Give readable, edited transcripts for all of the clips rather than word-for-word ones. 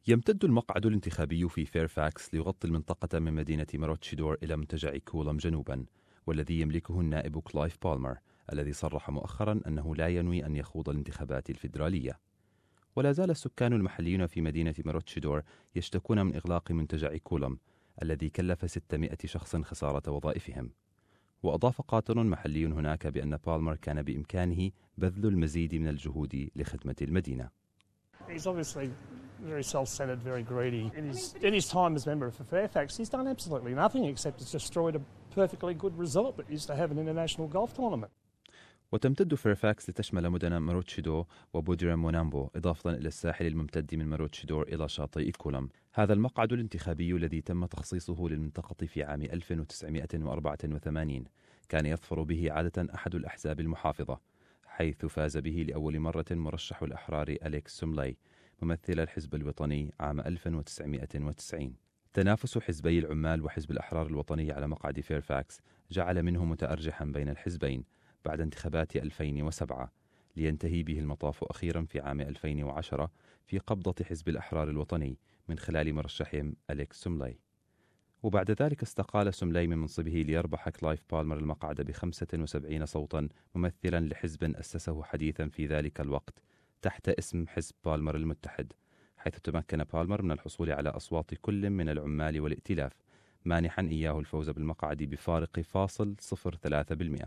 يمتد المقعد الانتخابي في فيرفاكس ليغطي المنطقة من مدينة ماروتشيدور إلى منتجع كولم جنوبا، والذي يملكه النائب كلايف بالمر الذي صرح مؤخرا أنه لا ينوي أن يخوض الانتخابات الفيدرالية. ولا زال السكان المحليون في مدينة ماروتشيدور يشتكون من إغلاق منتجع كولم الذي كلف 600 شخص خسارة وظائفهم. وأضاف قاطن محلي هناك بأن بالمر كان بإمكانه بذل المزيد من الجهود لخدمة المدينة. He's obviously very self-centered, very greedy. In his time as member for Fairfax, he's done absolutely nothing except it's destroyed a perfectly good result that used to have an international golf tournament. وتمتد فيرفاكس لتشمل مدن ماروتشيدور وبوديرا مونامبو، إضافة إلى الساحل الممتد من ماروتشيدور إلى شاطئ كولم. هذا المقعد الانتخابي الذي تم تخصيصه للمنطقة في عام 1984 كان يظفر به عادة أحد الأحزاب المحافظة، حيث فاز به لأول مرة مرشح الأحرار أليكس سوملاي ممثل الحزب الوطني عام 1990. تنافس حزبي العمال وحزب الأحرار الوطني على مقعد فيرفاكس جعل منه متأرجحا بين الحزبين بعد انتخابات 2007، لينتهي به المطاف أخيرا في عام 2010 في قبضة حزب الأحرار الوطني من خلال مرشحهم أليكس سوملاي. وبعد ذلك استقال سوملاي من منصبه ليربح كلايف بالمر المقعد ب75 صوتا، ممثلا لحزب أسسه حديثا في ذلك الوقت تحت اسم حزب بالمر المتحد، حيث تمكن بالمر من الحصول على أصوات كل من العمال والائتلاف، مانحا إياه الفوز بالمقعد بفارق 0.03%.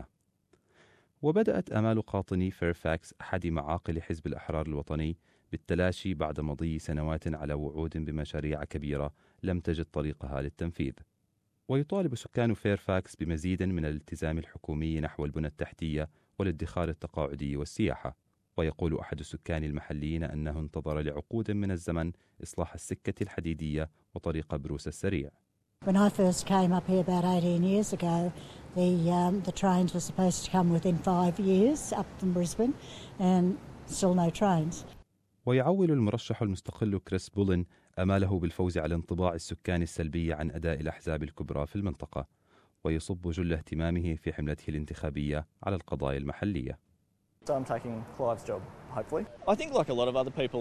وبدأت آمال قاطني فيرفاكس أحد معاقل حزب الأحرار الوطني بالتلاشي بعد مضي سنوات على وعود بمشاريع كبيرة لم تجد طريقها للتنفيذ. ويطالب سكان فيرفاكس بمزيد من الالتزام الحكومي نحو البنى التحتية والادخار التقاعدي والسياحة. ويقول أحد السكان المحليين أنه انتظر لعقود من الزمن إصلاح السكة الحديدية وطريق بروس السريع. When I first came up here about 18 years ago, the trains were supposed to come within 5 years up from Brisbane, and still no trains. ويعول المرشح المستقل كريس بولن أماله بالفوز على انطباع السكان السلبي عن أداء الأحزاب الكبرى في المنطقة، ويصب جل اهتمامه في حملته الانتخابية على القضايا المحلية. So I'm taking Clive's job, hopefully. I think like a lot of other people,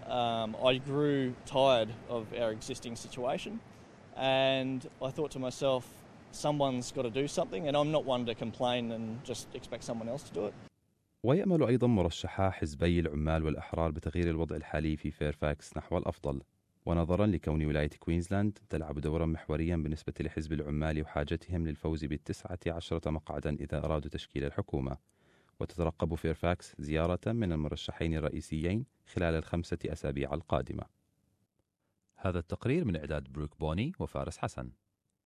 I grew tired of our existing situation, and I thought to myself, someone's got to do something, and I'm not one to complain and just expect someone else to do it. ويأمل أيضا مرشحا حزبي العمال والأحرار بتغيير الوضع الحالي في فيرفاكس نحو الأفضل، ونظرا لكون ولاية كوينزلاند تلعب دورا محوريا بالنسبة لحزب العمال وحاجتهم للفوز ب19 مقعدا إذا أرادوا تشكيل الحكومة. وتترقب فيرفاكس زيارة من المرشحين الرئيسيين خلال ال5 أسابيع القادمة. هذا التقرير من إعداد بروك بوني وفارس حسن.